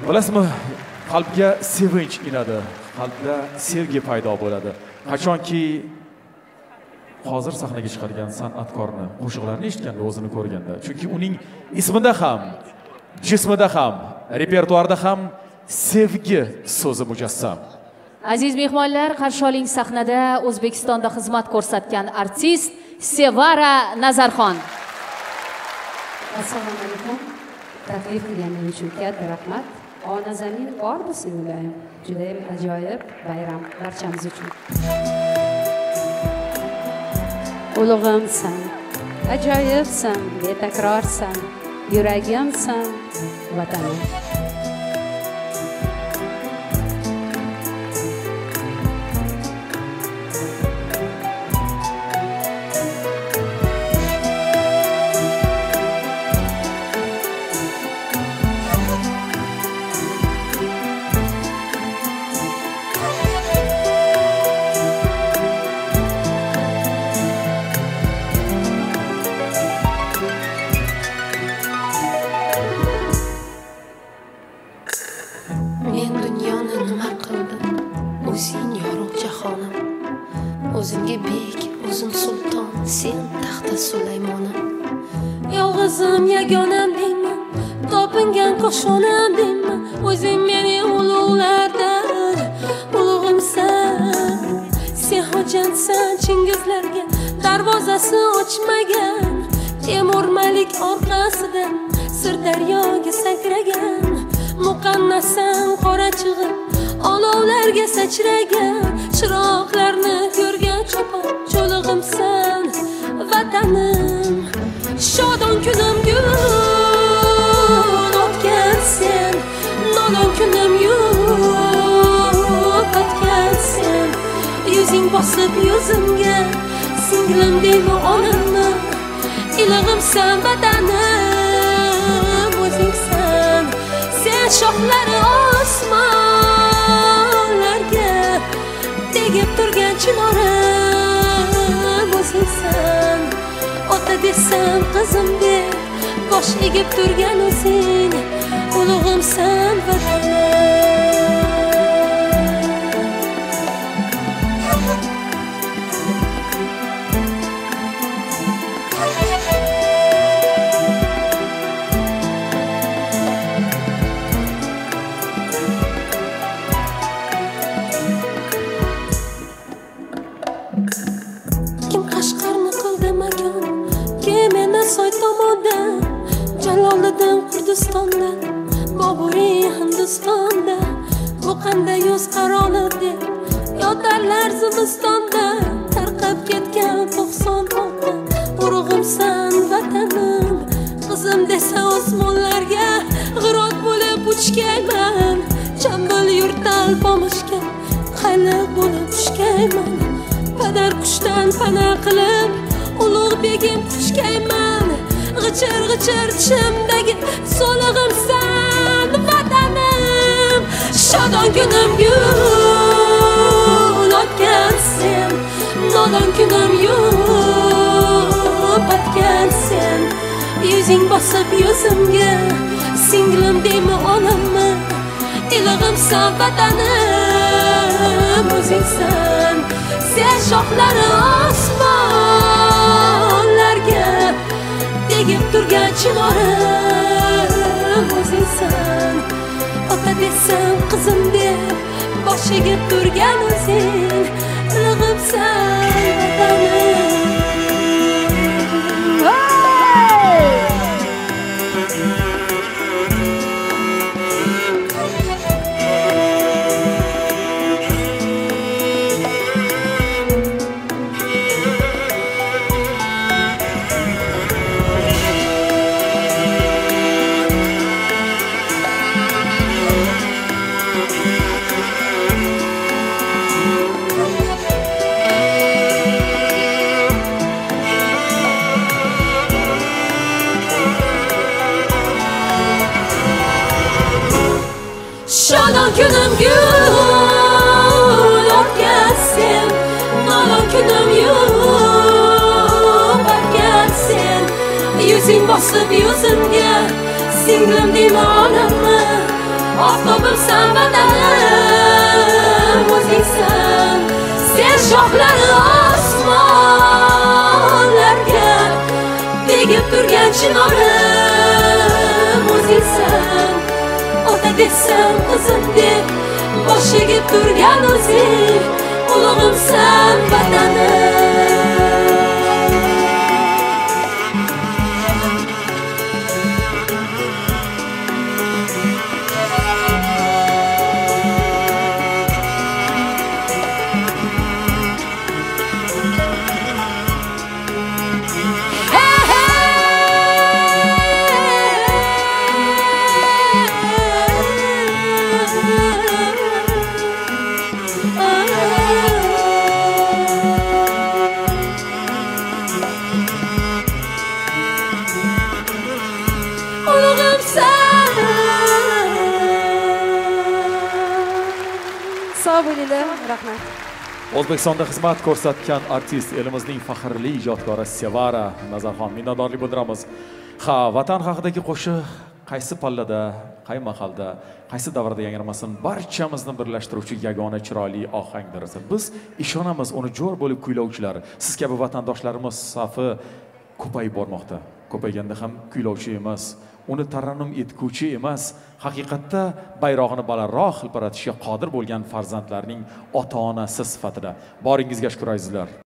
Bilasizmi, qalbga sevinch inadi, qalbda sevgi paydo bo'ladi. Qachonki hozir sahnaga chiqargan san'atkorni qo'shiqlarini eshitganda, o'zini ko'rganda, chunki uning ismida ham, jismida ham, repertuarida ham sevgi so'zi mujassam. Aziz mehmonlar, qarshi oling sahnada O'zbekistonda xizmat ko'rsatgan artist Sevara Nazarxon. Assalomu alaykum. Taklif qilganingiz uchun katta rahmat. Ona zamin bormi singlim? Juda ham ajoyib bayram barchamiz uchun. Ulug'imsan, ajoyibsan, betakrorsan, yuragimsan, vatanim. O'zingga bek, o'zim sulton, sen taxta Sulaymonim. Yolg'izim yagonam deyman, topingan qo'shonam deyman. O'zing meni ulug'lardan ulug'imsan. Sen xo'jansan Chingizlarga darvozasi ochmagan. Temur Malik orqasidan Sirdaryoga sakragan. Muqannasan qora chig'ib olovlarga sachragan. Chiroqlarni ko'rgan cho'pon cho'lig'imsan vatanim. Shodon kunim gul o'tgan sen, nodon kunim yo'q o'tgan sen. Yuzing bosib yuzimga singlim deymi onamni. Ilig'imsan vatanim, o'zingsan. Sen shoxlari osmonlarga tegib turgan chinorim, o'zingsan. Ota desam qizim deb bosh egib turgan o'zing, ulug'imsan vatanim. Soy tomondan, Jaloliddin Kurdistondan, Boburiy Hindistonda. Bu qanday yoz qaroli deb yotarlar zimistonda. Tarqab ketgan 96 urug'imsan vatanim. Qizim desa osmonlarga g'irot bo'lib uchgayman. Chambal yurtal pomishga qayliq bo'lib tushgayman. Padar qushdan pana qilib ulug' begim quchgayman. G'ichir g'ichir tishimdagi so'lig'imsan vatanim. Shodon kunim gul o'tgan sen, nodon kunim yo'q o'tgan sen. Yuzing bosib yuzimga singlim deymi onammi. Ilig'imsan vatanim, o'zingsan. Sen shoxlari osmonlarga tegib turgan chinorim, o'zingsan. Ota desam qizim deb bosh egib turgan o'zing, ilig'imsan vatanim. Shodon kunim gul o'tgan sen, nodon kunim yo'q o'tgan sen. Yuzing bosib yuzimga singlim deymi onammi. ulug'imsan vatanim o'zingsan sen shoxlari osmonlarga tegib turgan chinorim o'zingsan ota desam qizim deb bosh egib turgan o'zing ulug'imsan vatanim sog' bo'linglar, rahmat. O'zbekistonda xizmat ko'rsatgan artist, elimizning faxrli ijodkori Sevara Nazarxon minnatdorlik bildiramiz. Ha, vatan haqidagi qo'shiq qaysi pallada, qay mahalda, qaysi davrda yangramasin, barchamizni birlashtiruvchi yagona chiroyli ohangdir. Biz ishonamiz, uni jo'r bo'lib kuylovchilar, siz kabi vatandoshlarimiz safi ko'payib bormoqda. Ko'payganda ham kuylovchi emas, uni tarannum etguvchi emas, haqiqatda bayrog'ini balandroq hilpiratishga qodir bo'lgan farzandlarning ota-onasi sifatida. Boringizga shukr azizlar.